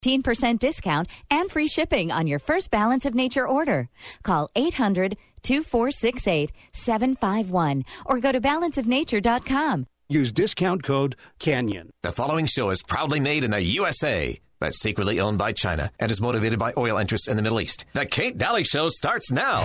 15% discount and free shipping on your first Balance of Nature order. Call 800-2468-751 or go to balanceofnature.com. Use discount code CANYON. The following show is proudly made in the USA, but secretly owned by China and is motivated by oil interests in the Middle East. The Kate Daly Show starts now.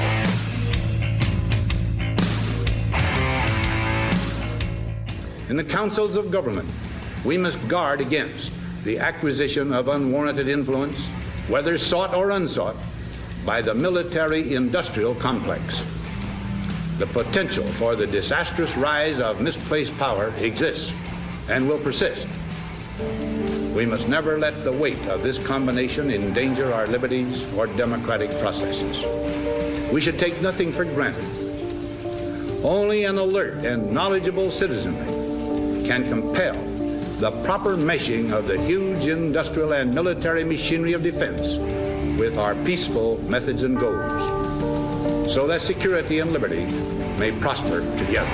In the councils of government, we must guard against the acquisition of unwarranted influence, whether sought or unsought, by the military-industrial complex. The potential for the disastrous rise of misplaced power exists and will persist. We must never let the weight of this combination endanger our liberties or democratic processes. We should take nothing for granted. Only an alert and knowledgeable citizenry can compel the proper meshing of the huge industrial and military machinery of defense with our peaceful methods and goals, so that security and liberty may prosper together.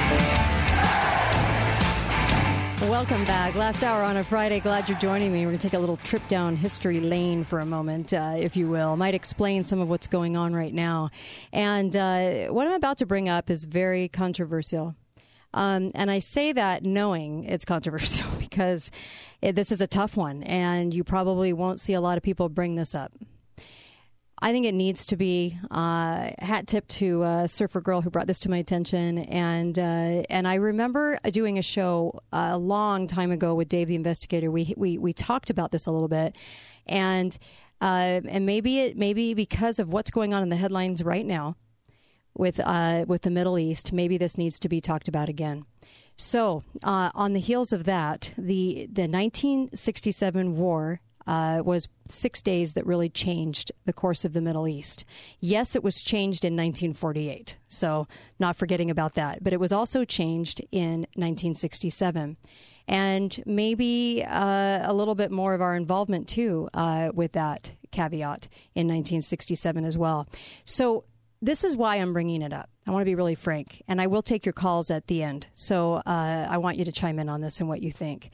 Welcome back. Last hour on a Friday. Glad you're joining me. We're going to take a little trip down history lane for a moment, if you will. Might explain some of what's going on right now. And what I'm about to bring up is very controversial. And I say that knowing it's controversial because this is a tough one, and you probably won't see a lot of people bring this up. I think it needs to be hat tip to a surfer girl who brought this to my attention, and I remember doing a show a long time ago with Dave the Investigator. We talked about this a little bit, and maybe because of what's going on in the headlines right now with the Middle East, maybe this needs to be talked about again. So on the heels of that, the 1967 war was 6 days that really changed the course of the Middle East. Yes, it was changed in 1948, so not forgetting about that. But it was also changed in 1967. And maybe a little bit more of our involvement, too, with that caveat in 1967 as well. So this is why I'm bringing it up. I want to be really frank, and I will take your calls at the end. So I want you to chime in on this and what you think.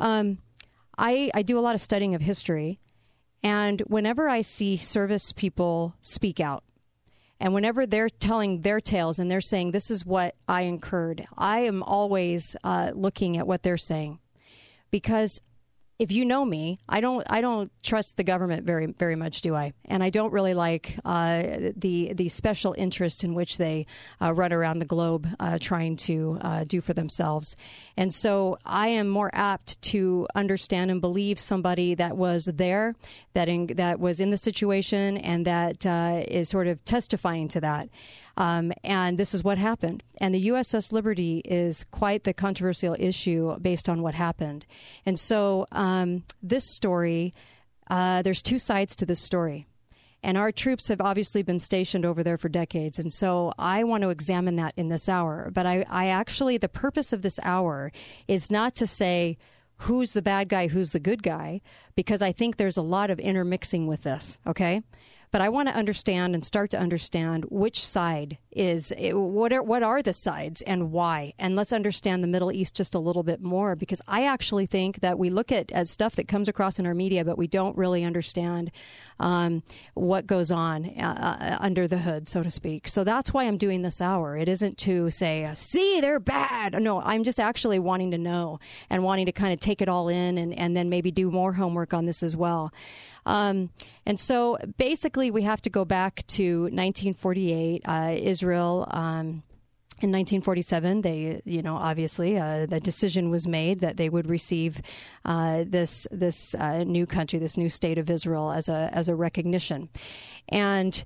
I do a lot of studying of history, and whenever I see service people speak out, and whenever they're telling their tales and they're saying, this is what I incurred, I am always looking at what they're saying. Because if you know me, I don't trust the government very much, do I? And I don't really like the special interests in which they run around the globe trying to do for themselves. And so I am more apt to understand and believe somebody that was there, that was in the situation, and that is sort of testifying to that. And this is what happened. And the USS Liberty is quite the controversial issue based on what happened. And so this story, there's two sides to this story. And our troops have obviously been stationed over there for decades. And so I want to examine that in this hour. But I actually, the purpose of this hour is not to say who's the bad guy, who's the good guy, because I think there's a lot of intermixing with this, okay? But I want to understand and start to understand which side is, what are the sides and why? And let's understand the Middle East just a little bit more, because I actually think that we look at as stuff that comes across in our media, but we don't really understand what goes on under the hood, so to speak. So that's why I'm doing this hour. It isn't to say, see, they're bad. No, I'm just actually wanting to know and wanting to kind of take it all in and then maybe do more homework on this as well. And so basically we have to go back to 1948, Israel, in 1947, they, obviously the decision was made that they would receive this new country, this new state of Israel as a recognition. And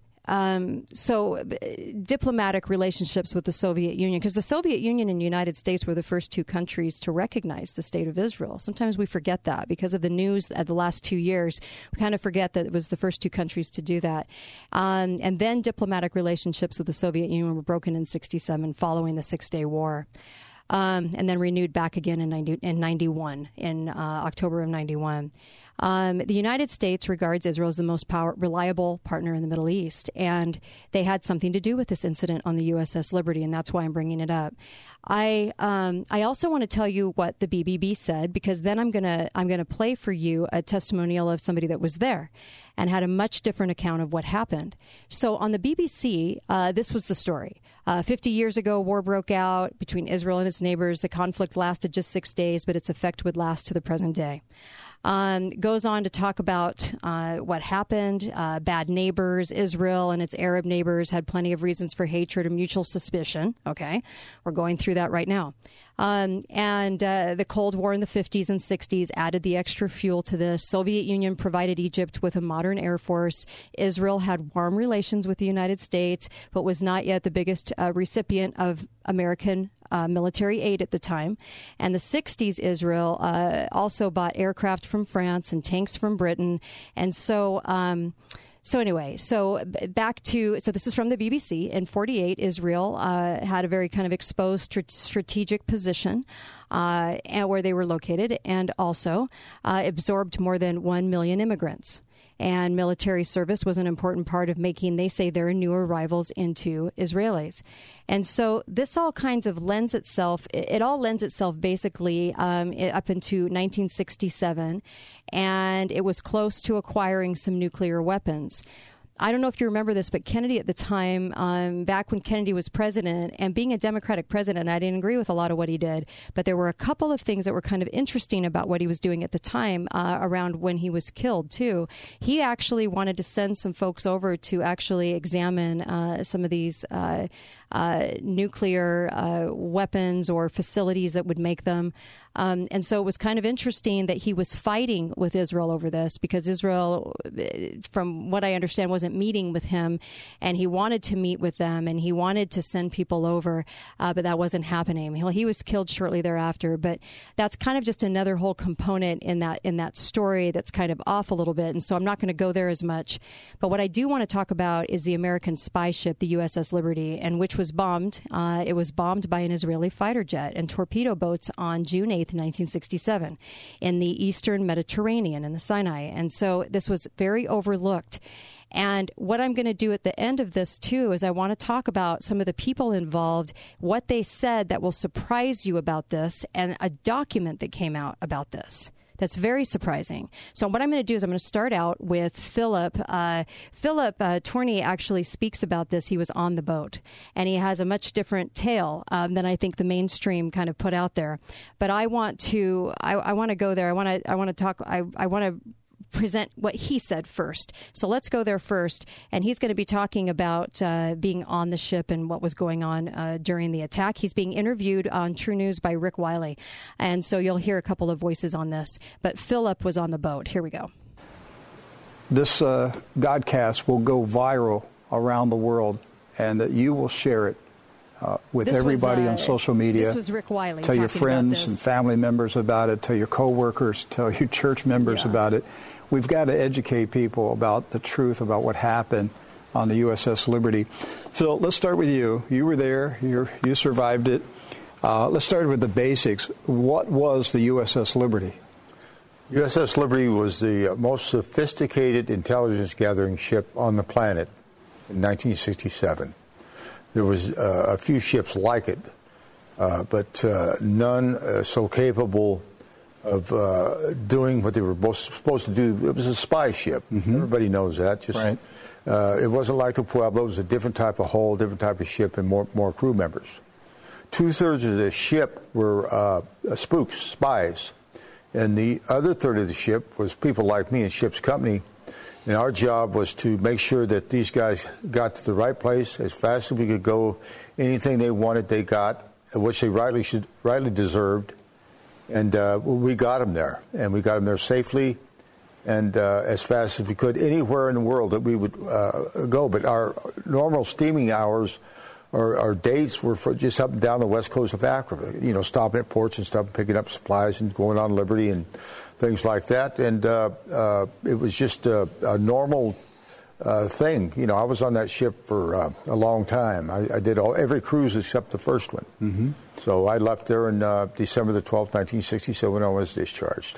so diplomatic relationships with the Soviet Union, because the Soviet Union and the United States were the first two countries to recognize the state of Israel. Sometimes we forget that because of the news of the last 2 years. We kind of forget that it was the first two countries to do that. And then diplomatic relationships with the Soviet Union were broken in 1967 following the Six-Day War. And then renewed back again in 91, in October of 91. The United States regards Israel as the most reliable partner in the Middle East, and they had something to do with this incident on the USS Liberty, and that's why I'm bringing it up. I also want to tell you what the BBB said, because then I'm gonna play for you a testimonial of somebody that was there and had a much different account of what happened. So on the BBC, this was the story. 50 years ago, war broke out between Israel and its neighbors. The conflict lasted just 6 days, but its effect would last to the present day. Goes on to talk about what happened, bad neighbors. Israel and its Arab neighbors had plenty of reasons for hatred and mutual suspicion. Okay, we're going through that right now. And the Cold War in the 50s and 60s added the extra fuel to this. Soviet Union provided Egypt with a modern air force. Israel had warm relations with the United States, but was not yet the biggest recipient of American military aid at the time. And the 60s, Israel also bought aircraft from France and tanks from Britain. And so... So back to, so this is from the BBC. In 1948, Israel had a very kind of exposed strategic position and where they were located, and also absorbed more than 1 million immigrants. And military service was an important part of making, they say, their new arrivals into Israelis. And so this all kinds of lends itself, it all lends itself basically up into 1967, and it was close to acquiring some nuclear weapons. I don't know if you remember this, but Kennedy at the time, back when Kennedy was president, and being a Democratic president, I didn't agree with a lot of what he did, but there were a couple of things that were kind of interesting about what he was doing at the time around when he was killed, too. He actually wanted to send some folks over to actually examine some of these nuclear weapons or facilities that would make them. And so it was kind of interesting that he was fighting with Israel over this, because Israel, from what I understand, wasn't meeting with him, and he wanted to meet with them, and he wanted to send people over, but that wasn't happening. He was killed shortly thereafter, but that's kind of just another whole component in that story that's kind of off a little bit, and so I'm not going to go there as much. But what I do want to talk about is the American spy ship, the USS Liberty, and which was bombed. It was bombed by an Israeli fighter jet and torpedo boats on June 8th, 1967, in the eastern Mediterranean in the Sinai. And so this was very overlooked. And what I'm going to do at the end of this, too, is I want to talk about some of the people involved, what they said that will surprise you about this, and a document that came out about this. That's very surprising. So what I'm going to do is I'm going to start out with Philip. Philip Tourney actually speaks about this. He was on the boat, and he has a much different tale than I think the mainstream kind of put out there. But I want to go there. I want to talk. I want to present what he said first. So let's go there first. And he's going to be talking about being on the ship and what was going on during the attack. He's being interviewed on True News by Rick Wiley. And so you'll hear a couple of voices on this. But Philip was on the boat. Here we go. This Godcast will go viral around the world, and that you will share it with everybody on social media. This was Rick Wiley. Tell your friends and family members about it. Tell your coworkers. Tell your church members about it. We've got to educate people about the truth about what happened on the USS Liberty. Phil, let's start with you. You were there. You survived it. Let's start with the basics. What was the USS Liberty? USS Liberty was the most sophisticated intelligence-gathering ship on the planet in 1967. There was a few ships like it, but none so capable of doing what they were supposed to do. It was a spy ship. Mm-hmm. Everybody knows that. Right. It wasn't like the Pueblo. It was a different type of hull, different type of ship, and more crew members. 2/3 of the ship were spooks, spies, and the other third of the ship was people like me in ship's company. And our job was to make sure that these guys got to the right place as fast as we could go. Anything they wanted, they got, which they rightly deserved. And we got them there, and we got them there safely and as fast as we could anywhere in the world that we would go. But our normal steaming hours, our dates were for just up and down the west coast of Africa, stopping at ports and stuff, picking up supplies and going on Liberty and things like that. And it was just a normal thing. I was on that ship for a long time. I did every cruise except the first one. Mm-hmm. So I left there on December the 12th, 1967, when I was discharged.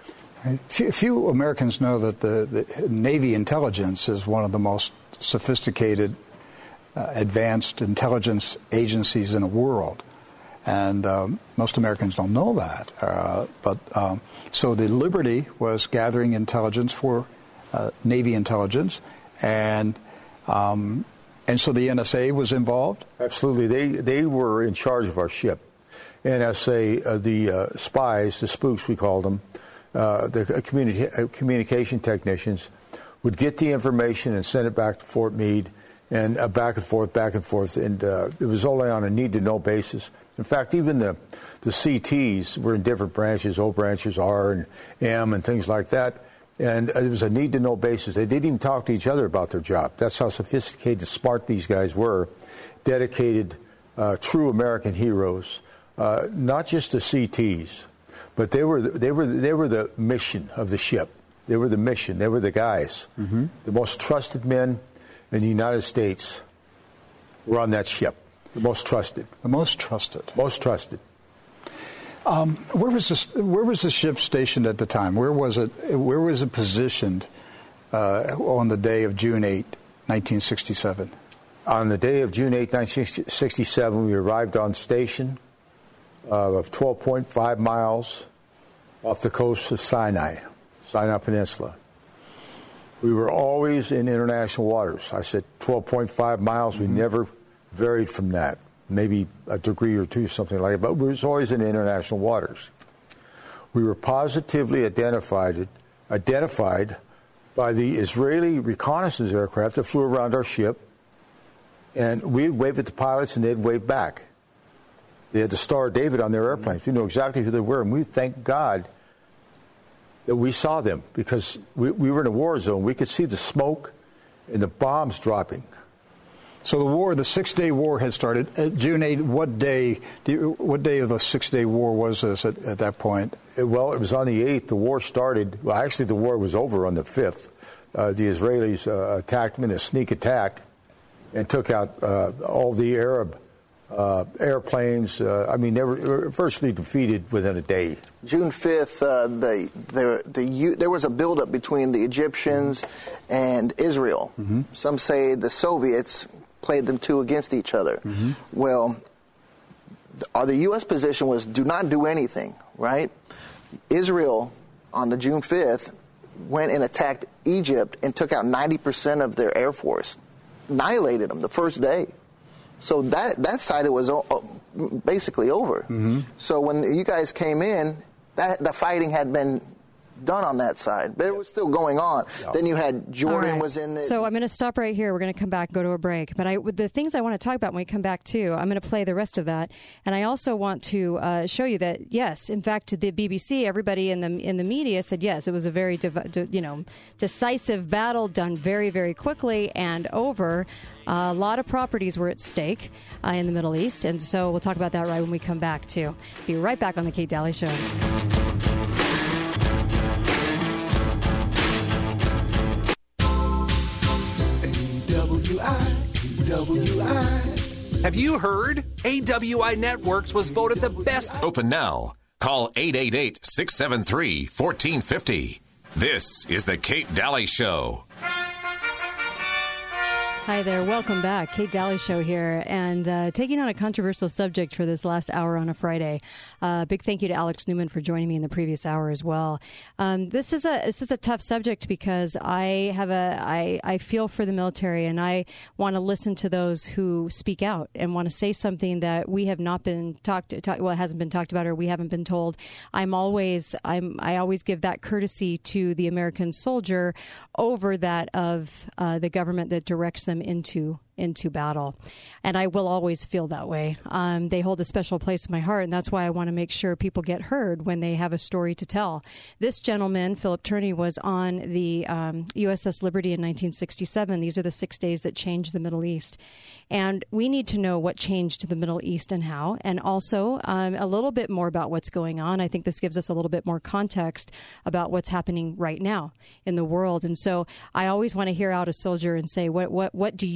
Few Americans know that the Navy intelligence is one of the most sophisticated, advanced intelligence agencies in the world. And most Americans don't know that. So the Liberty was gathering intelligence for Navy intelligence, and so the NSA was involved? Absolutely. They were in charge of our ship. NSA, the spies, the spooks we called them, the communication technicians, would get the information and send it back to Fort Meade, and back and forth, and it was only on a need-to-know basis. In fact, even the CTs were in different branches, O branches, R and M, and things like that. And it was a need-to-know basis. They didn't even talk to each other about their job. That's how sophisticated, smart these guys were. Dedicated, true American heroes. Not just the CTs, but they were the mission of the ship. They were the mission. They were the guys. Mm-hmm. The most trusted men in the United States were on that ship. The most trusted. The most trusted. Most trusted. Where was the ship stationed at the time? Where was it positioned on the day of June 8, 1967? On the day of June 8, 1967, we arrived on station of 12.5 miles off the coast of Sinai Peninsula. We were always in international waters. I said 12.5 miles. We never varied from that. Maybe a degree or two, something like that, but we was always in international waters. We were positively identified by the Israeli reconnaissance aircraft that flew around our ship, and we'd wave at the pilots and they'd wave back. They had the Star of David on their airplanes. We knew exactly who they were, and we thank God that we saw them, because we were in a war zone. We could see the smoke and the bombs dropping. So the 6-day war had started. June 8, what day of the 6-day war was this at that point? Well, it was on the 8th. The war started. Well, actually, the war was over on the 5th. The Israelis attacked them in a sneak attack and took out all the Arab airplanes. I mean, they were virtually defeated within a day. June 5th, there was a buildup between the Egyptians and Israel. Mm-hmm. Some say the Soviets played them two against each other. Mm-hmm. Well, the U.S. position was do not do anything, right? Israel, on the June 5th, went and attacked Egypt and took out 90% of their air force, annihilated them the first day. So that side, it was basically over. Mm-hmm. So when you guys came in, the fighting had been done on that side, but it was still going on. Yep. Then you had Jordan was in there. So I'm going to stop right here. We're going to come back and go to a break. But the things I want to talk about when we come back, too, I'm going to play the rest of that. And I also want to show you that, yes, in fact, the BBC, everybody in the media said, yes, it was a very decisive battle done very, very quickly and over. A lot of properties were at stake in the Middle East. And so we'll talk about that right when we come back, too. Be right back on The Kate Daly Show. Have you heard? AWI Networks was voted the best. Open now. Call 888-673-1450. This is The Kate Daly Show. Hi there. Welcome back. Kate Daly Show here, and taking on a controversial subject for this last hour on a Friday. Big thank you to Alex Newman for joining me in the previous hour as well. This is a tough subject because I feel for the military, and I want to listen to those who speak out and want to say something that we have not been hasn't been talked about, or we haven't been told. I always give that courtesy to the American soldier over that of the government that directs them into battle. And I will always feel that way. They hold a special place in my heart, and that's why I want to make sure people get heard when they have a story to tell. This gentleman, Philip Turney, was on the USS Liberty in 1967. These are the 6 days that changed the Middle East. And we need to know what changed the Middle East and how, and also a little bit more about what's going on. I think this gives us a little bit more context about what's happening right now in the world. And so I always want to hear out a soldier and say, what do you think happened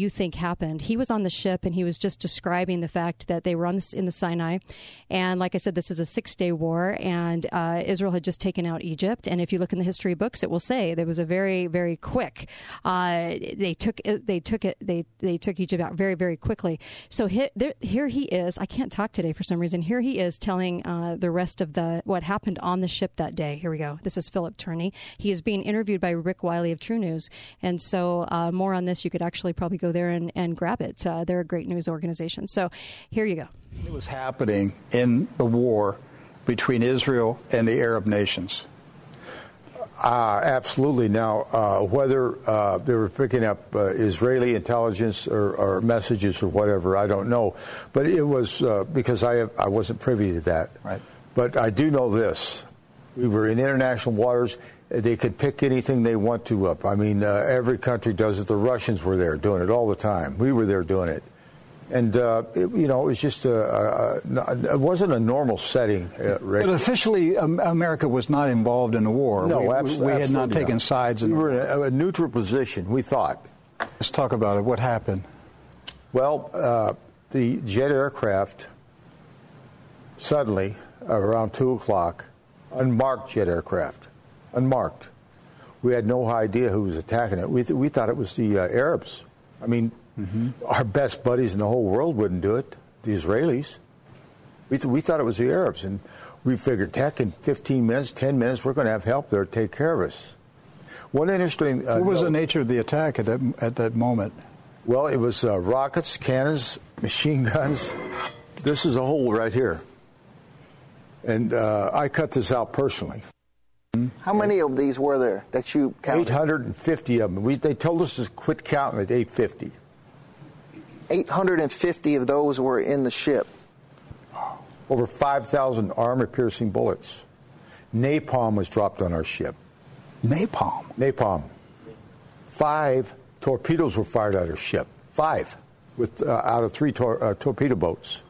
happened. He was on the ship, and he was just describing the fact that they were in the Sinai. And like I said, this is a 6-day war, and Israel had just taken out Egypt. And if you look in the history books, it will say there was a very, very quick. They took Egypt out very, very quickly. So here he is. I can't talk today for some reason. Here he is telling the rest of what happened on the ship that day. Here we go. This is Philip Turney. He is being interviewed by Rick Wiley of True News. And so more on this, you could actually probably go there and grab it. They're a great news organization. So here you go. It was happening in the war between Israel and the Arab nations. Absolutely. Now, whether they were picking up Israeli intelligence or messages or whatever, I don't know. But it was because I wasn't privy to that. Right. But I do know this. We were in international waters. They could pick anything they want to up. I mean, every country does it. The Russians were there doing it all the time. We were there doing it. And, it was just it wasn't a normal setting, Rick. But officially, America was not involved in the war. No, we had not taken sides. We were in a neutral position, we thought. Let's talk about it. What happened? Well, the jet aircraft suddenly, around 2 o'clock, unmarked jet aircraft, unmarked. We had no idea who was attacking it. We thought it was the Arabs. I mean, our best buddies in the whole world wouldn't do it, the Israelis. We thought it was the Arabs, and we figured, heck, in 15 minutes, 10 minutes, we're going to have help there to take care of us. One interesting... what was the nature of the attack at that moment? Well, it was rockets, cannons, machine guns. This is a hole right here. And I cut this out personally. How many of these were there that you counted? 850 of them. They told us to quit counting at 850. 850 of those were in the ship. Over 5,000 armor-piercing bullets. Napalm was dropped on our ship. Napalm? Napalm. 5 torpedoes were fired at our ship. 5 out of 3 torpedo boats.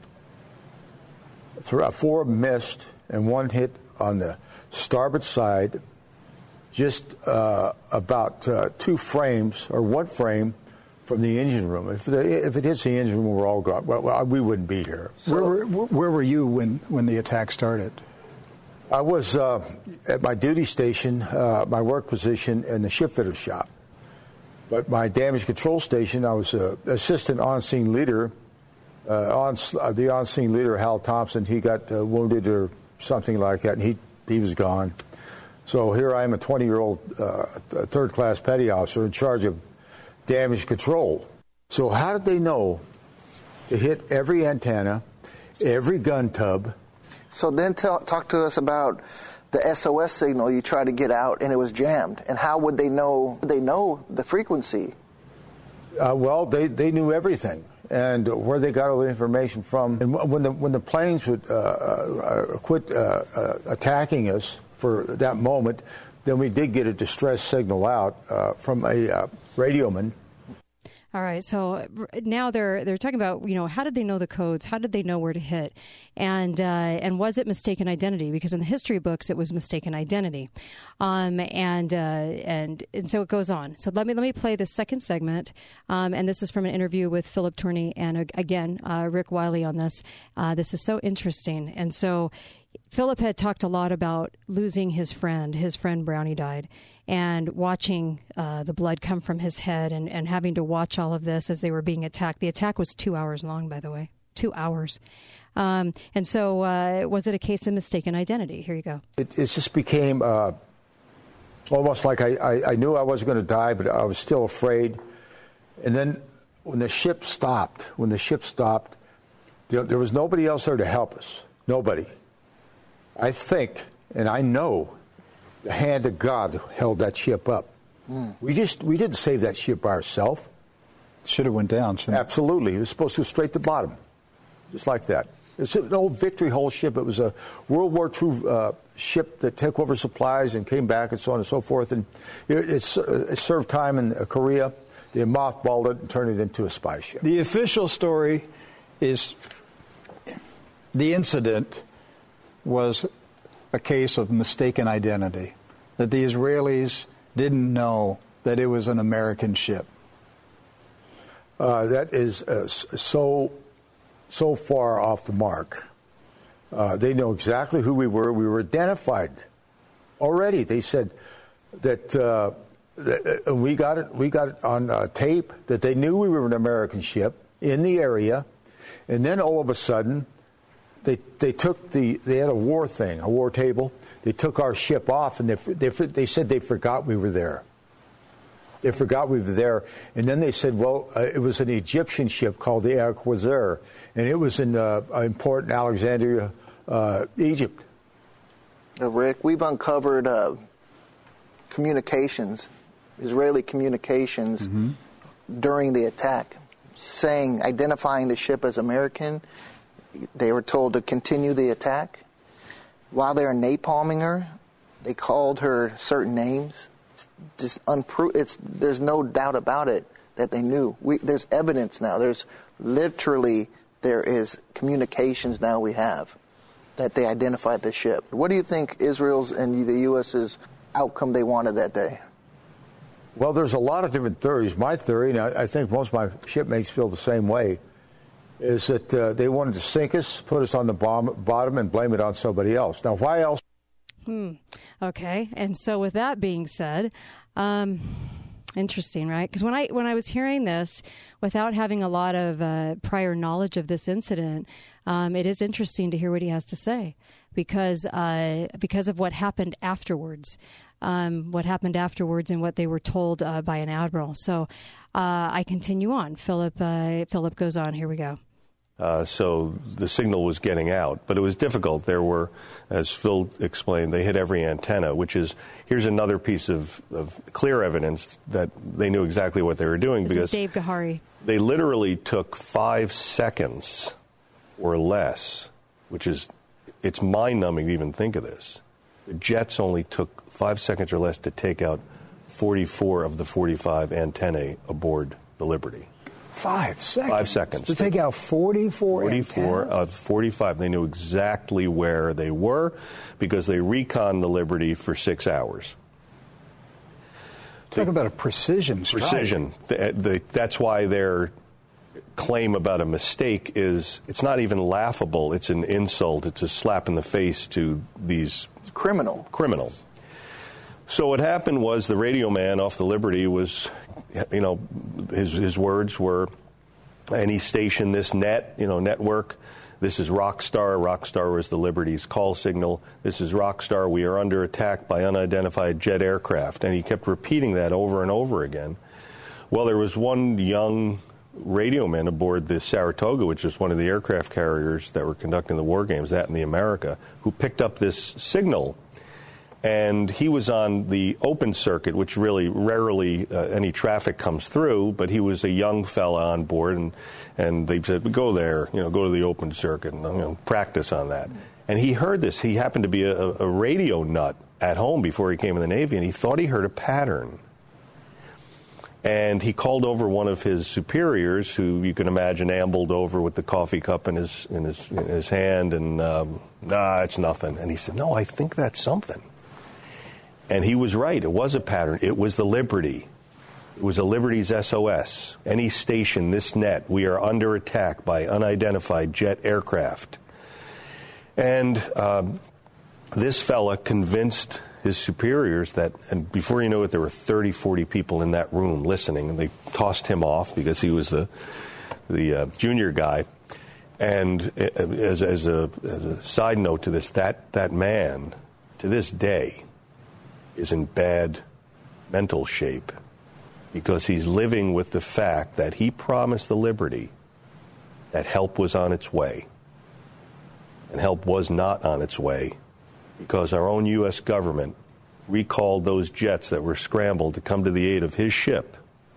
4 missed, and 1 hit on the starboard side, just about 2 frames, or 1 frame, from the engine room. If it hits the engine room, we're all gone. Well, we wouldn't be here. So, where were you when the attack started? I was at my duty station, my work position in the shipfitter shop. But my damage control station, I was assistant on-scene leader. The on-scene leader, Hal Thompson, he got wounded or something like that, and he was gone. So here I am, a 20-year-old third-class petty officer in charge of damage control. So how did they know to hit every antenna, every gun tub? So then talk to us about the SOS signal you tried to get out and it was jammed. And how would they know? They know the frequency. Well, they knew everything and where they got all the information from. And when the planes would quit attacking us for that moment, then we did get a distress signal out from a radioman. All right, so now they're talking about, how did they know the codes? How did they know where to hit? And was it mistaken identity? Because in the history books, it was mistaken identity, and so it goes on. So let me play the second segment, and this is from an interview with Philip Turney and again Rick Wiley on this. This is so interesting, and so Philip had talked a lot about losing his friend. His friend Brownie died. And watching the blood come from his head and having to watch all of this as they were being attacked. The attack was 2 hours long, by the way. 2 hours. And so was it a case of mistaken identity? Here you go. It just became almost like I knew I wasn't going to die, but I was still afraid. And then when the ship stopped, there was nobody else there to help us. Nobody. I think, and I know, the hand of God held that ship up. We didn't save that ship by ourselves. Should have went down, shouldn't it? Absolutely. It was supposed to go straight to the bottom, just like that. It's an old Victory Hull ship. It was a World War II ship that took over supplies and came back and so on and so forth. And it served time in Korea. They mothballed it and turned it into a spy ship. The official story is the incident was a case of mistaken identity, that the Israelis didn't know that it was an American ship. that is so far off the mark. They know exactly who we were. We were identified already. They said that we got it on tape that they knew we were an American ship in the area, and then all of a sudden, they had a war table. They took our ship off, and they said they forgot we were there. They forgot we were there, and then they said, well, it was an Egyptian ship called the Al-Quasir, and it was in important Alexandria, Egypt. Rick, we've uncovered Israeli communications during the attack, identifying the ship as American. They were told to continue the attack. While they were napalming her, they called her certain names. There's no doubt about it that they knew. There's evidence now. There is communications now we have that they identified the ship. What do you think Israel's and the U.S.'s outcome they wanted that day? Well, there's a lot of different theories. My theory, and I think most of my shipmates feel the same way, is that they wanted to sink us, put us on the bottom, and blame it on somebody else. Now, why else? Okay, and so with that being said, interesting, right? Because when I was hearing this, without having a lot of prior knowledge of this incident, it is interesting to hear what he has to say, because of what happened afterwards. And what they were told by an admiral. So I continue on. Philip goes on. Here we go. So the signal was getting out, but it was difficult. There were, as Phil explained, they hit every antenna, here's another piece of clear evidence that they knew exactly what they were doing. This is Dave Gahari. They literally took 5 seconds or less, it's mind-numbing to even think of this. The jets only took 5 seconds or less to take out 44 of the 45 antennae aboard the Liberty. 5 seconds? 5 seconds. To take out 44 44 of 45. They knew exactly where they were because they reconned the Liberty for 6 hours. Talk about a precision strike. Precision. That's why their claim about a mistake it's not even laughable. It's an insult. It's a slap in the face to these criminals. So what happened was the radio man off the Liberty was, his words were, any station, this network, this is Rockstar. Rockstar was the Liberty's call signal. This is Rockstar. We are under attack by unidentified jet aircraft. And he kept repeating that over and over again. Well, there was one young radio man aboard the Saratoga, which is one of the aircraft carriers that were conducting the war games, that in the America, who picked up this signal. And he was on the open circuit, which really rarely any traffic comes through, but he was a young fella on board, and they said, go there, go to the open circuit and practice on that. And he heard this. He happened to be a radio nut at home before he came in the Navy, and he thought he heard a pattern. And he called over one of his superiors, who you can imagine ambled over with the coffee cup in his hand, and it's nothing. And he said, no, I think that's something. And he was right. It was a pattern. It was the Liberty. It was the Liberty's SOS. Any station, this net, we are under attack by unidentified jet aircraft. And this fella convinced his superiors that, and before you know it, there were 30, 40 people in that room listening, and they tossed him off because he was the junior guy. And as a side note to this, that man, to this day, is in bad mental shape because he's living with the fact that he promised the Liberty that help was on its way. And help was not on its way because our own U.S. government recalled those jets that were scrambled to come to the aid of his ship.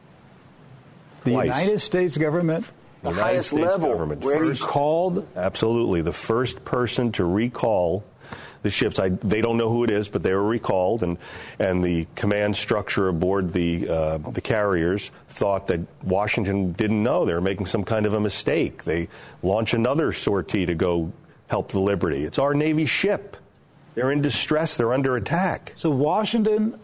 The United States government? The highest level. Government. Recalled? Absolutely. The first person to recall the ships. They don't know who it is, but they were recalled, and the command structure aboard the carriers thought that Washington didn't know. They were making some kind of a mistake. They launch another sortie to go help the Liberty. It's our Navy ship. They're in distress. They're under attack. So Washington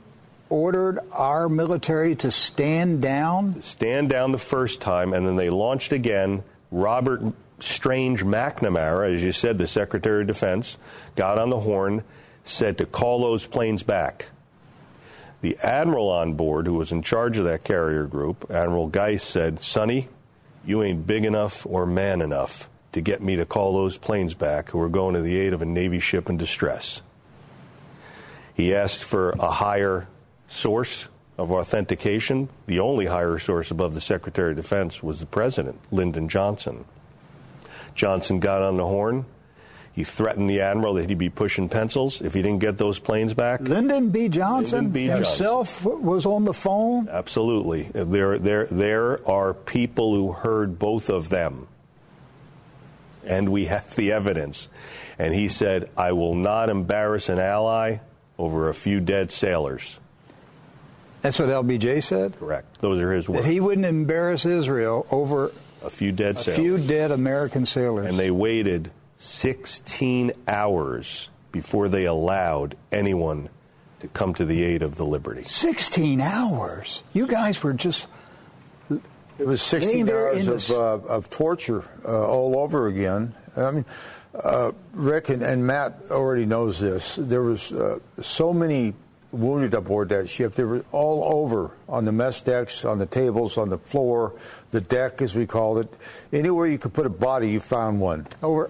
ordered our military to stand down? Stand down the first time, and then they launched again. Robert Strange McNamara, as you said, the Secretary of Defense, got on the horn, said to call those planes back. The admiral on board, who was in charge of that carrier group, Admiral Geist, said, "Sonny, you ain't big enough or man enough to get me to call those planes back who are going to the aid of a Navy ship in distress." He asked for a higher source of authentication. The only higher source above the Secretary of Defense was the President, Lyndon Johnson. Johnson got on the horn. He threatened the admiral that he'd be pushing pencils if he didn't get those planes back. Lyndon B. Johnson himself was on the phone? Absolutely. There are people who heard both of them, and we have the evidence. And he said, "I will not embarrass an ally over a few dead sailors." That's what LBJ said? Correct. Those are his words. That he wouldn't embarrass Israel over a few dead sailors. A few dead American sailors. And they waited 16 hours before they allowed anyone to come to the aid of the Liberty. 16 hours? You guys were just... It was 16 hours of torture all over again. I mean, Rick and Matt already knows this. There was so many wounded aboard that ship. They were all over on the mess decks, on the tables, on the floor, the deck, as we called it. Anywhere you could put a body, you found one. Over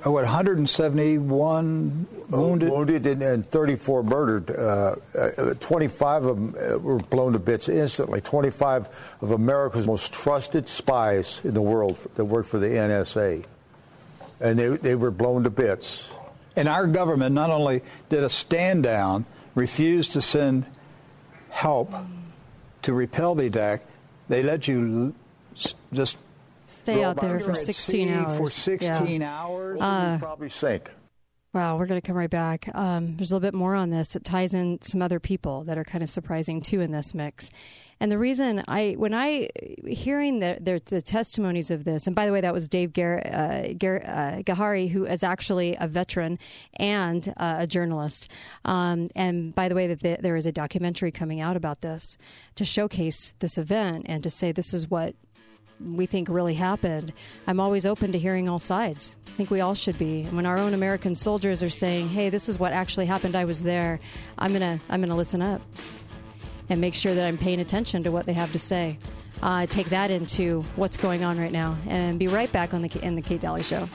171 wounded? Wounded and 34 murdered. 25 of them were blown to bits instantly. 25 of America's most trusted spies in the world that worked for the NSA. And they were blown to bits. And our government not only did a stand down, refused to send help to repel the attack, they let you just stay out there for 16 hours. For 16 hours, you'd probably sink. Wow, we're going to come right back. There's a little bit more on this. It ties in some other people that are kind of surprising, too, in this mix. And the reason hearing the testimonies of this, and by the way, that was Dave Gahary, who is actually a veteran and a journalist. And by the way, that there is a documentary coming out about this to showcase this event and to say this is what we think really happened. I'm always open to hearing all sides. I think we all should be. And when our own American soldiers are saying, "Hey, this is what actually happened. I was there," I'm gonna listen up and make sure that I'm paying attention to what they have to say. Take that into what's going on right now, and be right back in the Kate Daly Show.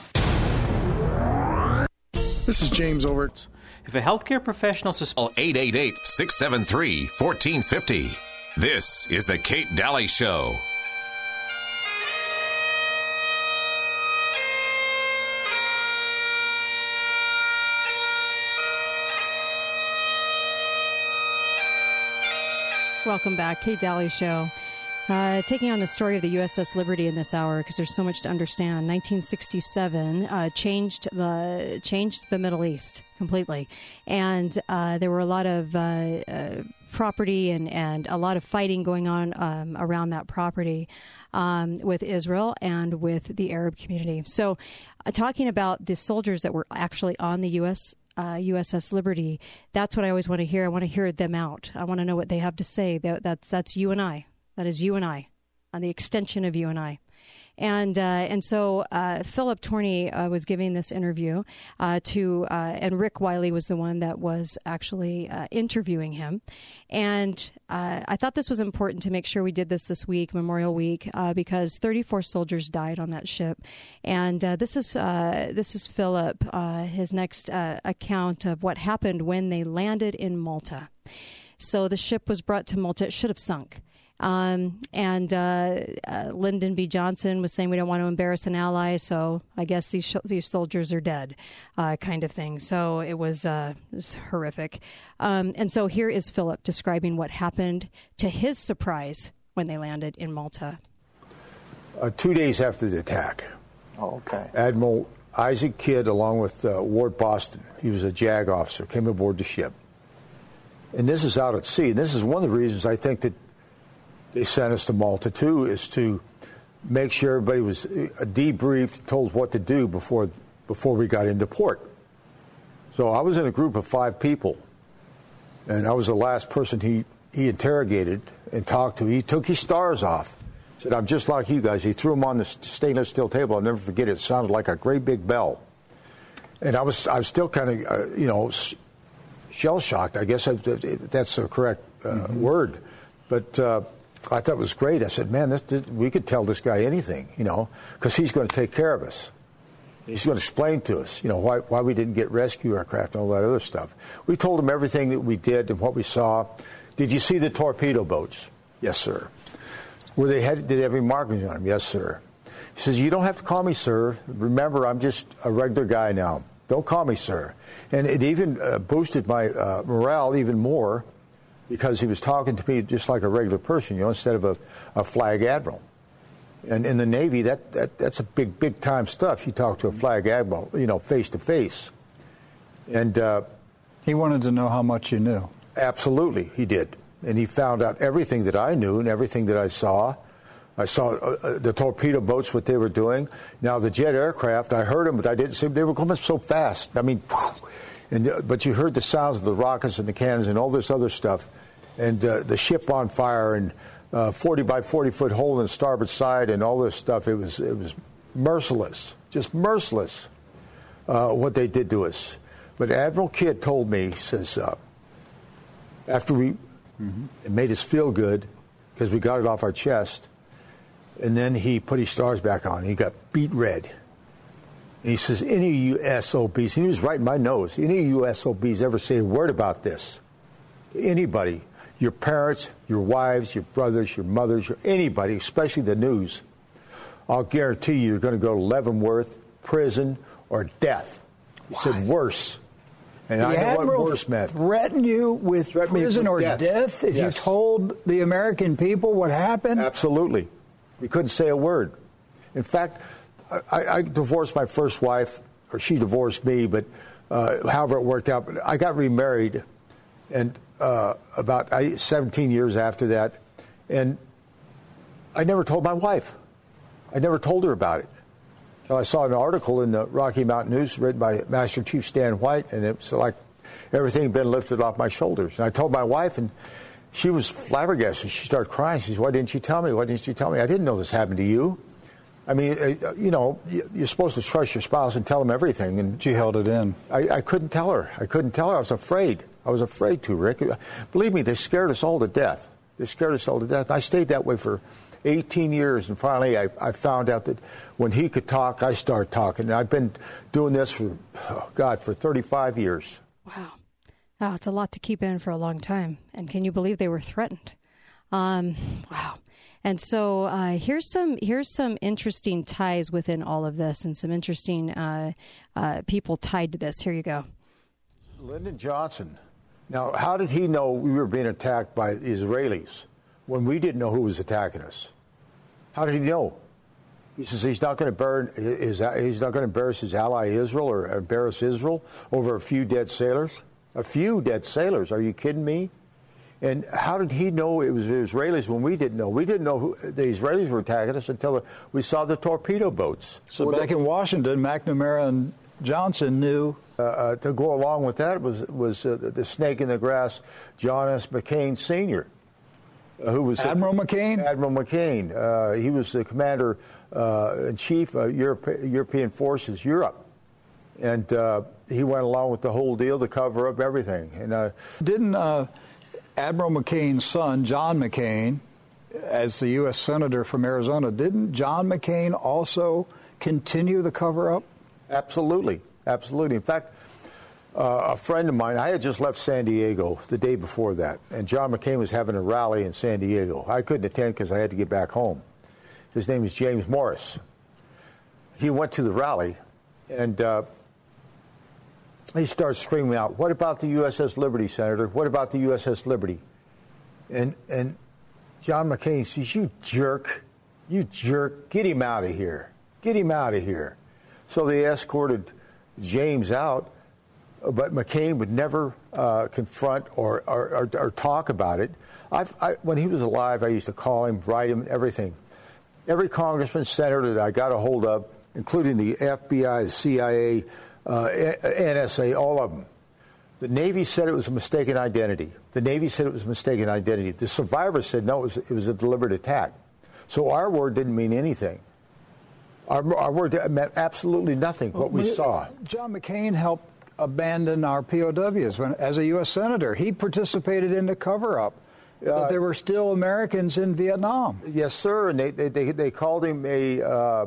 This is James Overts. If a healthcare professional call 888-673-1450. This is the Kate Daly Show. Welcome back. Kate Daly Show. Taking on the story of the USS Liberty in this hour because there's so much to understand. 1967 changed the Middle East completely. And there were a lot of property and a lot of fighting going on around that property with Israel and with the Arab community. So talking about the soldiers that were actually on the USS Liberty, that's what I always want to hear. I want to hear them out. I want to know what they have to say. That's you and I. That is you and I, on the extension of you and I. And so Philip Torney was giving this interview and Rick Wiley was the one that was actually interviewing him. And I thought this was important to make sure we did this week, Memorial Week, because 34 soldiers died on that ship. And this is Philip, his next account of what happened when they landed in Malta. So the ship was brought to Malta. It should have sunk. And Lyndon B. Johnson was saying we don't want to embarrass an ally, so I guess these soldiers are dead, kind of thing. So it was horrific. And so here is Philip describing what happened to his surprise when they landed in Malta. 2 days after the attack, Admiral Isaac Kidd, along with Ward Boston, he was a JAG officer, came aboard the ship. And this is out at sea. And this is one of the reasons I think that they sent us to Malta, too, is to make sure everybody was debriefed, told what to do before we got into port. So I was in a group of 5 people, and I was the last person he he interrogated and talked to. He took his stars off. Said, "I'm just like you guys." He threw them on the stainless steel table. I'll never forget it. It sounded like a great big bell. And I was still kind of, shell shocked. I guess that's the correct word. But I thought it was great. I said, "Man, we could tell this guy anything, because he's going to take care of us. He's going to explain to us, why we didn't get rescue aircraft and all that other stuff." We told him everything that we did and what we saw. "Did you see the torpedo boats?" "Yes, sir." Did they have any markings on them?" "Yes, sir." He says, "You don't have to call me sir. Remember, I'm just a regular guy now. Don't call me sir." And it even boosted my morale even more, because he was talking to me just like a regular person, instead of a flag admiral. And in the Navy, that's a big time stuff. You talk to a flag admiral, face to face. And he wanted to know how much you knew. Absolutely, he did. And he found out everything that I knew and everything that I saw. I saw the torpedo boats, what they were doing. Now, the jet aircraft, I heard them, but I didn't see them. They were coming so fast. I mean, but you heard the sounds of the rockets and the cannons and all this other stuff. And the ship on fire and 40 by 40 foot hole in the starboard side and all this stuff. It was merciless, just merciless, what they did to us. But Admiral Kidd told me, he says, after it made us feel good because we got it off our chest, and then he put his stars back on. He got beet red. And he says, "Any of you SOBs," and he was right in my nose, "any of you SOBs ever say a word about this to anybody, your parents, your wives, your brothers, your mothers, anybody, especially the news, I'll guarantee you're going to go to Leavenworth, prison, or death." He said, "Worse." And the I know Admiral what worse meant. Threatened you with prison or death if you told the American people what happened? Absolutely. We couldn't say a word. In fact, I divorced my first wife, or she divorced me, but however it worked out. But I got remarried, and about 17 years after that, and I never told my wife. I never told her about it. So I saw an article in the Rocky Mountain News written by Master Chief Stan White, and it was like everything had been lifted off my shoulders. And I told my wife, and she was flabbergasted. She started crying. She said, "Why didn't you tell me? Why didn't you tell me? I didn't know this happened to you." I mean, you're supposed to trust your spouse and tell them everything. And she held it in. I couldn't tell her. I was afraid. I was afraid to, Rick. Believe me, they scared us all to death. They scared us all to death. And I stayed that way for 18 years, and finally I found out that when he could talk, I started talking. And I've been doing this for 35 years. Wow. Oh, it's a lot to keep in for a long time. And can you believe they were threatened? Wow. And so here's some interesting ties within all of this, and some interesting people tied to this. Here you go. Lyndon Johnson. Now, how did he know we were being attacked by the Israelis when we didn't know who was attacking us? How did he know? He says he's not going to embarrass his ally Israel, or embarrass Israel over a few dead sailors. A few dead sailors? Are you kidding me? And how did he know it was the Israelis when we didn't know? We didn't know who the Israelis were attacking us until we saw the torpedo boats. So back in Washington, McNamara and Johnson knew. To go along with that was the snake in the grass, John S. McCain Sr., who was Admiral McCain? Admiral McCain. He was the commander-in-chief of European Forces, Europe. And he went along with the whole deal to cover up everything. And didn't Admiral McCain's son, John McCain, as the U.S. Senator from Arizona, didn't John McCain also continue the cover-up? Absolutely. Absolutely. In fact, a friend of mine, I had just left San Diego the day before that, and John McCain was having a rally in San Diego. I couldn't attend because I had to get back home. His name is James Morris. He went to the rally, and he starts screaming out, "What about the USS Liberty, Senator? What about the USS Liberty?" And John McCain says, you jerk, get him out of here. Get him out of here." So they escorted James out, but McCain would never confront or talk about it. When he was alive, I used to call him, write him, everything. Every congressman, senator that I got a hold of, including the FBI, the CIA, NSA, all of them, The Navy said it was a mistaken identity. The survivors said, no, it was a deliberate attack. So our word didn't mean anything. Our word meant absolutely nothing, what we saw. John McCain helped abandon our POWs as a U.S. Senator. He participated in the cover-up. But there were still Americans in Vietnam. Yes, sir, and they called him a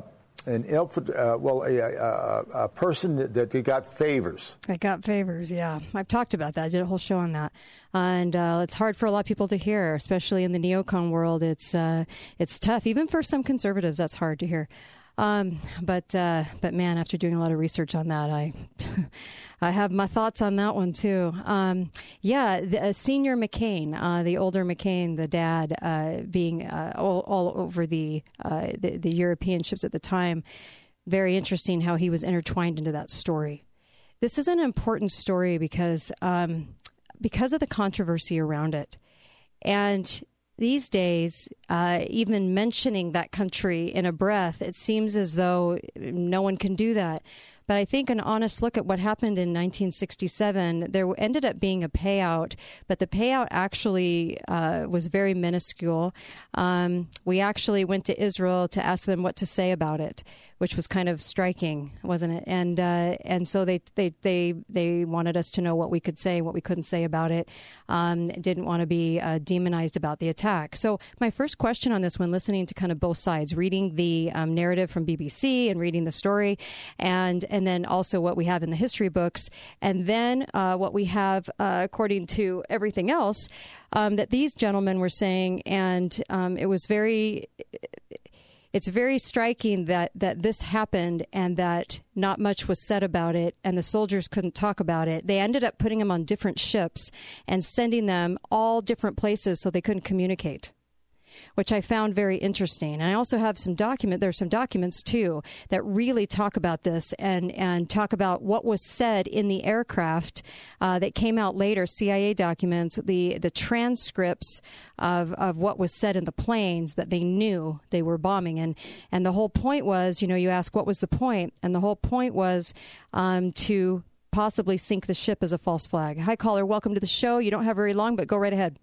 person that they got favors. They got favors, yeah. I've talked about that. I did a whole show on that. And it's hard for a lot of people to hear, especially in the neocon world. It's tough. Even for some conservatives, that's hard to hear. But man, after doing a lot of research on that, I have my thoughts on that one too. Senior McCain, the older McCain, the dad, being all over the European ships at the time. Very interesting how he was intertwined into that story. This is an important story because of the controversy around it, and these days, even mentioning that country in a breath, it seems as though no one can do that. But I think an honest look at what happened in 1967, there ended up being a payout, but the payout actually was very minuscule. We actually went to Israel to ask them what to say about it, which was kind of striking, wasn't it? And so they wanted us to know what we could say, what we couldn't say about it. Didn't want to be demonized about the attack. So my first question on this, when listening to kind of both sides, reading the narrative from BBC and reading the story, and then also what we have in the history books, and then what we have according to everything else that these gentlemen were saying, and it's very striking that this happened and that not much was said about it, and the soldiers couldn't talk about it. They ended up putting them on different ships and sending them all different places so they couldn't communicate, which I found very interesting. And I also have there are some documents too that really talk about this and talk about what was said in the aircraft that came out later, CIA documents, the transcripts of what was said in the planes that they knew they were bombing. And the whole point was, you ask what was the point? And the whole point was to possibly sink the ship as a false flag. Hi, caller. Welcome to the show. You don't have very long, but go right ahead.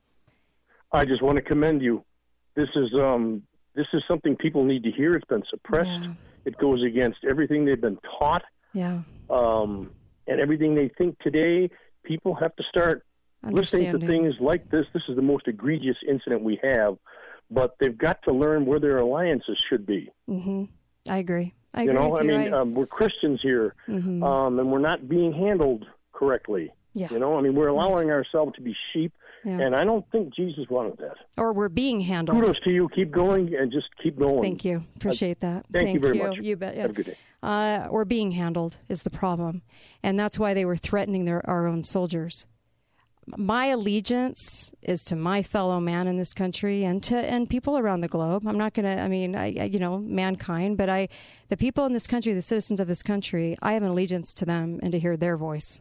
I just want to commend you. This is something people need to hear. It's been suppressed. Yeah. It goes against everything they've been taught. Yeah. And everything they think today. People have to start listening to things like this. This is the most egregious incident we have, but they've got to learn where their alliances should be. Mm-hmm. I agree. I agree. We're Christians here, and we're not being handled correctly. Yeah. We're allowing ourselves to be sheep. Yeah. And I don't think Jesus wanted that. Or we're being handled. Kudos to you. Keep going and just keep going. Thank you. Appreciate that. Thank you very much. You bet. Yeah. Have a good day. We're being handled is the problem. And that's why they were threatening our own soldiers. My allegiance is to my fellow man in this country and people around the globe. I'm not going to, mankind, but the people in this country, the citizens of this country, I have an allegiance to them and to hear their voice.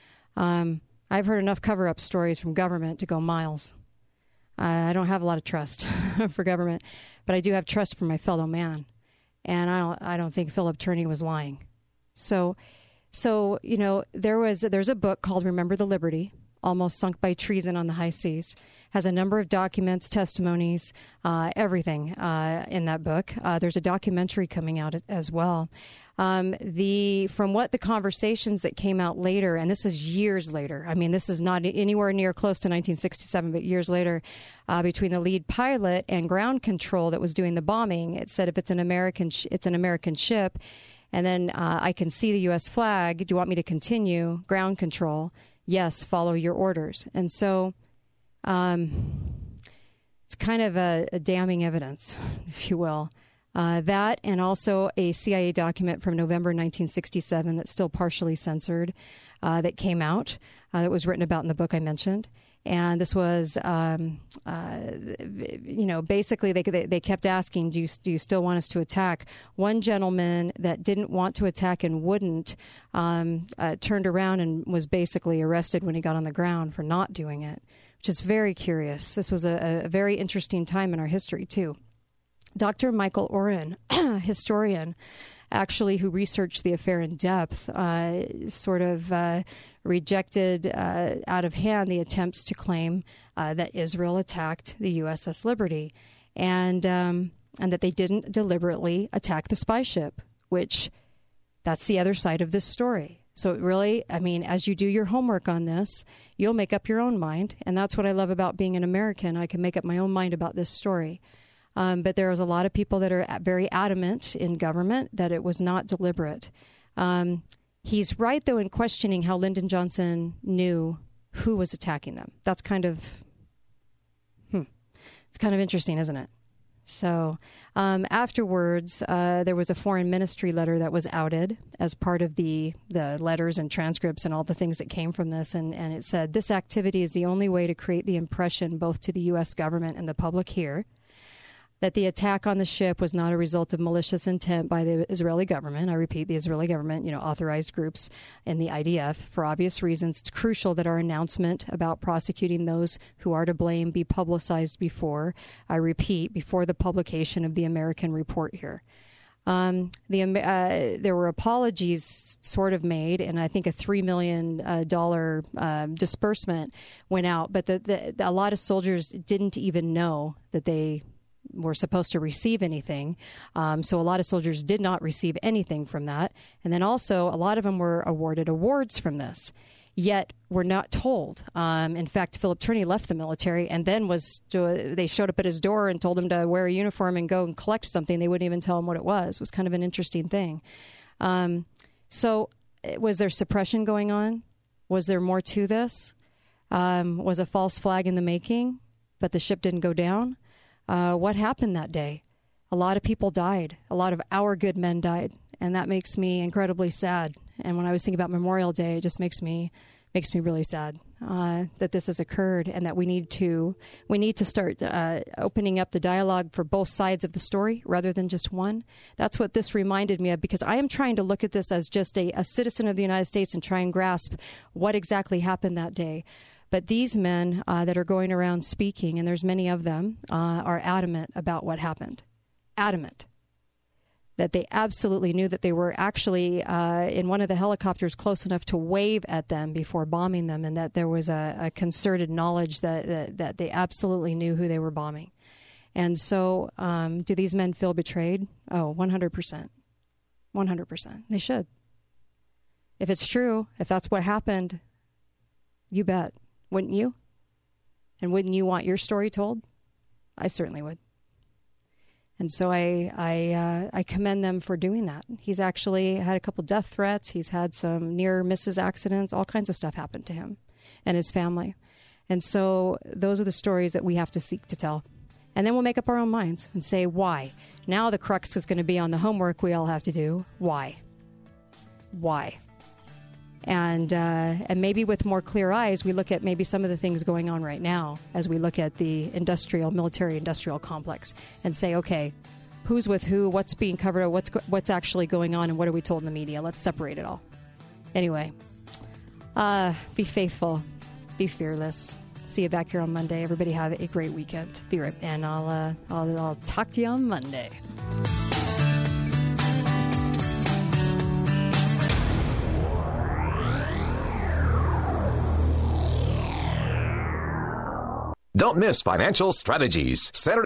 I've heard enough cover-up stories from government to go miles. I don't have a lot of trust for government, but I do have trust for my fellow man, and I don't think Philip Turney was lying. So there's a book called Remember the Liberty, Almost Sunk by Treason on the High Seas. Has a number of documents, testimonies, everything in that book. There's a documentary coming out as well. From what the conversations that came out later, and this is years later. I mean, this is not anywhere near close to 1967, but years later, between the lead pilot and ground control that was doing the bombing, it said if it's an American ship, and then I can see the U.S. flag. Do you want me to continue ground control? Yes, follow your orders. And so it's kind of a damning evidence, if you will. That and also a CIA document from November 1967 that's still partially censored that came out that was written about in the book I mentioned. And this was, basically they kept asking, do you still want us to attack? One gentleman that didn't want to attack and wouldn't turned around and was basically arrested when he got on the ground for not doing it, which is very curious. This was a very interesting time in our history, too. Dr. Michael Oren, historian, actually who researched the affair in depth, sort of rejected out of hand the attempts to claim that Israel attacked the USS Liberty, and that they didn't deliberately attack the spy ship, which that's the other side of this story. So it really, I mean, as you do your homework on this, you'll make up your own mind. And that's what I love about being an American. I can make up my own mind about this story. But there's a lot of people that are very adamant in government that it was not deliberate. He's right, though, in questioning how Lyndon Johnson knew who was attacking them. That's kind of, it's kind of interesting, isn't it? So afterwards, there was a foreign ministry letter that was outed as part of the letters and transcripts and all the things that came from this. And it said, this activity is the only way to create the impression both to the U.S. government and the public here that the attack on the ship was not a result of malicious intent by the Israeli government. I repeat, the Israeli government, authorized groups in the IDF. For obvious reasons, it's crucial that our announcement about prosecuting those who are to blame be publicized before, I repeat, before the publication of the American report here. There were apologies sort of made, and I think a $3 million disbursement went out, but a lot of soldiers didn't even know that they were supposed to receive anything. So a lot of soldiers did not receive anything from that. And then also a lot of them were awarded awards from this, yet were not told. In fact, Philip Turney left the military and then they showed up at his door and told him to wear a uniform and go and collect something. They wouldn't even tell him what it was. It was kind of an interesting thing. So was there suppression going on? Was there more to this? Was a false flag in the making, but the ship didn't go down? What happened that day? A lot of people died. A lot of our good men died, and that makes me incredibly sad. And when I was thinking about Memorial Day, it just makes me really sad that this has occurred, and that we need to start opening up the dialogue for both sides of the story rather than just one. That's what this reminded me of, because I am trying to look at this as just a citizen of the United States and try and grasp what exactly happened that day. But these men that are going around speaking, and there's many of them, are adamant about what happened. Adamant. That they absolutely knew that they were actually in one of the helicopters close enough to wave at them before bombing them, and that there was a concerted knowledge that they absolutely knew who they were bombing. And so do these men feel betrayed? Oh, 100%. 100%. They should. If it's true, if that's what happened, you bet. Wouldn't you? And wouldn't you want your story told? I certainly would. And so I commend them for doing that. He's actually had a couple death threats. He's had some near misses accidents. All kinds of stuff happened to him and his family. And so those are the stories that we have to seek to tell. And then we'll make up our own minds and say, why? Now the crux is going to be on the homework we all have to do. Why? Why? And maybe with more clear eyes, we look at maybe some of the things going on right now as we look at the military-industrial complex and say, okay, who's with who, what's being covered, what's actually going on, and what are we told in the media? Let's separate it all. Anyway, be faithful, be fearless. See you back here on Monday. Everybody have a great weekend. Be right, and I'll talk to you on Monday. Don't miss Financial Strategies, Saturday